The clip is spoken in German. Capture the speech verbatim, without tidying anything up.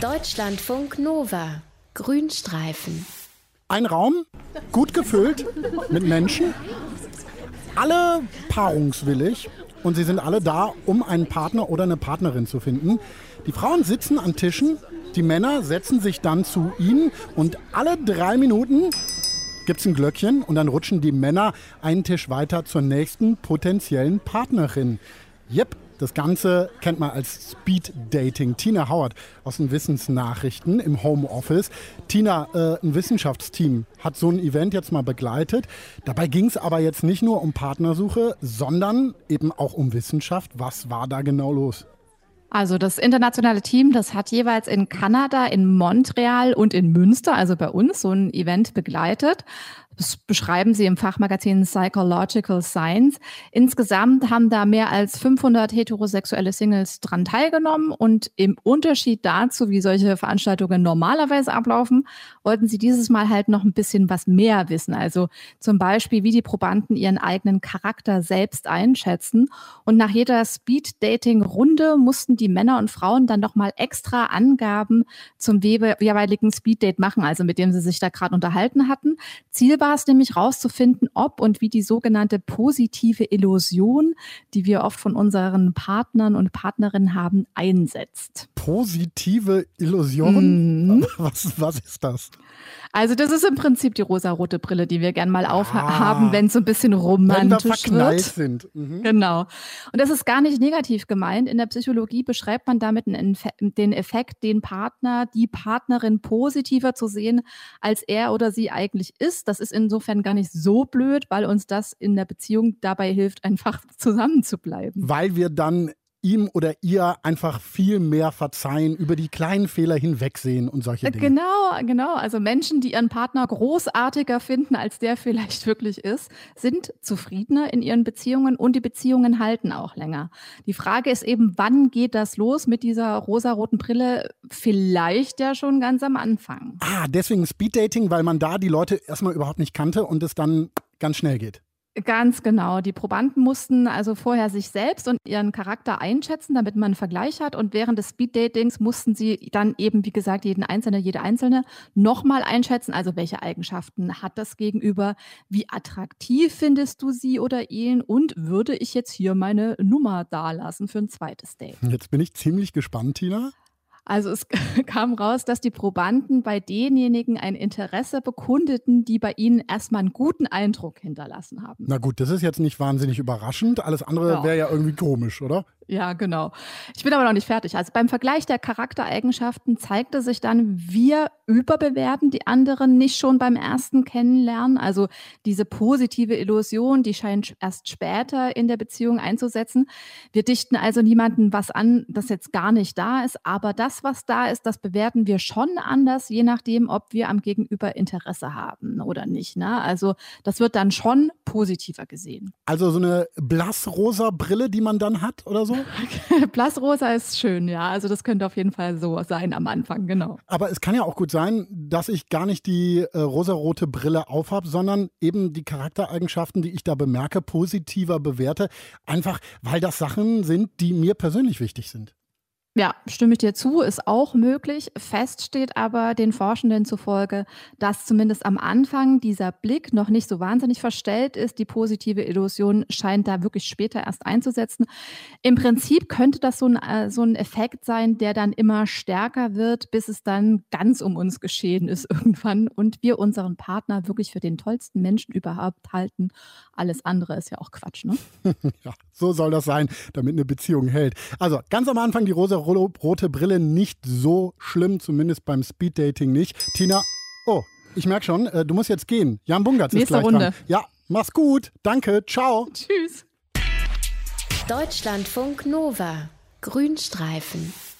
Deutschlandfunk Nova. Grünstreifen. Ein Raum, gut gefüllt mit Menschen, alle paarungswillig und sie sind alle da, um einen Partner oder eine Partnerin zu finden. Die Frauen sitzen an Tischen, die Männer setzen sich dann zu ihnen und alle drei Minuten gibt es ein Glöckchen und dann rutschen die Männer einen Tisch weiter zur nächsten potenziellen Partnerin. Jep. Das Ganze kennt man als Speed Dating. Tina Howard aus den Wissensnachrichten im Homeoffice. Tina, äh, ein Wissenschaftsteam hat so ein Event jetzt mal begleitet. Dabei ging es aber jetzt nicht nur um Partnersuche, sondern eben auch um Wissenschaft. Was war da genau los? Also das internationale Team, das hat jeweils in Kanada, in Montreal und in Münster, also bei uns, so ein Event begleitet. Das beschreiben sie im Fachmagazin Psychological Science. Insgesamt haben da mehr als fünfhundert heterosexuelle Singles dran teilgenommen und im Unterschied dazu, wie solche Veranstaltungen normalerweise ablaufen, wollten sie dieses Mal halt noch ein bisschen was mehr wissen. Also zum Beispiel, wie die Probanden ihren eigenen Charakter selbst einschätzen. Und nach jeder Speed-Dating-Runde mussten die Männer und Frauen dann nochmal extra Angaben zum jeweiligen Speed-Date machen, also mit dem sie sich da gerade unterhalten hatten. Ziel war es nämlich rauszufinden, ob und wie die sogenannte positive Illusion, die wir oft von unseren Partnern und Partnerinnen haben, einsetzt. Positive Illusion? Mhm. Was, was ist das? Also das ist im Prinzip die rosarote Brille, die wir gerne mal aufhaben, ah, wenn es so ein bisschen romantisch wenn wir verknallt wird. sind. Mhm. Genau. Und das ist gar nicht negativ gemeint. In der Psychologie beschreibt man damit den Effekt, den Partner, die Partnerin positiver zu sehen, als er oder sie eigentlich ist. Das ist insofern gar nicht so blöd, weil uns das in der Beziehung dabei hilft, einfach zusammen zu bleiben. Weil wir dann ihm oder ihr einfach viel mehr verzeihen, über die kleinen Fehler hinwegsehen und solche Dinge. Genau, genau. Also Menschen, die ihren Partner großartiger finden, als der vielleicht wirklich ist, sind zufriedener in ihren Beziehungen und die Beziehungen halten auch länger. Die Frage ist eben, wann geht das los mit dieser rosaroten Brille? Vielleicht ja schon ganz am Anfang. Ah, deswegen Speeddating, weil man da die Leute erstmal überhaupt nicht kannte und es dann ganz schnell geht. Ganz genau. Die Probanden mussten also vorher sich selbst und ihren Charakter einschätzen, damit man einen Vergleich hat. Und während des Speeddatings mussten sie dann eben, wie gesagt, jeden Einzelne, jede Einzelne nochmal einschätzen. Also welche Eigenschaften hat das Gegenüber? Wie attraktiv findest du sie oder ihn? Und würde ich jetzt hier meine Nummer dalassen für ein zweites Date? Jetzt bin ich ziemlich gespannt, Tina. Also es kam raus, dass die Probanden bei denjenigen ein Interesse bekundeten, die bei ihnen erstmal einen guten Eindruck hinterlassen haben. Na gut, das ist jetzt nicht wahnsinnig überraschend. Alles andere ja. wäre ja irgendwie komisch, oder? Ja, genau. Ich bin aber noch nicht fertig. Also beim Vergleich der Charaktereigenschaften zeigte sich dann, wir überbewerten die anderen nicht schon beim ersten Kennenlernen. Also diese positive Illusion, die scheint erst später in der Beziehung einzusetzen. Wir dichten also niemandem was an, das jetzt gar nicht da ist. Aber das, was da ist, das bewerten wir schon anders, je nachdem, ob wir am Gegenüber Interesse haben oder nicht. Ne? Also das wird dann schon positiver gesehen. Also so eine blassrosa Brille, die man dann hat oder so? Blassrosa ist schön, ja. Also das könnte auf jeden Fall so sein am Anfang, genau. Aber es kann ja auch gut sein, dass ich gar nicht die äh, rosarote Brille aufhab, sondern eben die Charaktereigenschaften, die ich da bemerke, positiver bewerte. Einfach, weil das Sachen sind, die mir persönlich wichtig sind. Ja, stimme ich dir zu, ist auch möglich. Fest steht aber den Forschenden zufolge, dass zumindest am Anfang dieser Blick noch nicht so wahnsinnig verstellt ist. Die positive Illusion scheint da wirklich später erst einzusetzen. Im Prinzip könnte das so ein, äh, so ein Effekt sein, der dann immer stärker wird, bis es dann ganz um uns geschehen ist irgendwann und wir unseren Partner wirklich für den tollsten Menschen überhaupt halten. Alles andere ist ja auch Quatsch, ne? Ja, so soll das sein, damit eine Beziehung hält. Also ganz am Anfang die rosa rote Brille nicht so schlimm, zumindest beim Speeddating nicht. Tina, oh, ich merke schon, äh, du musst jetzt gehen. Jan Bungertz ist gleich Runde. dran. Ja, mach's gut. Danke, ciao. Tschüss. Deutschlandfunk Nova. Grünstreifen.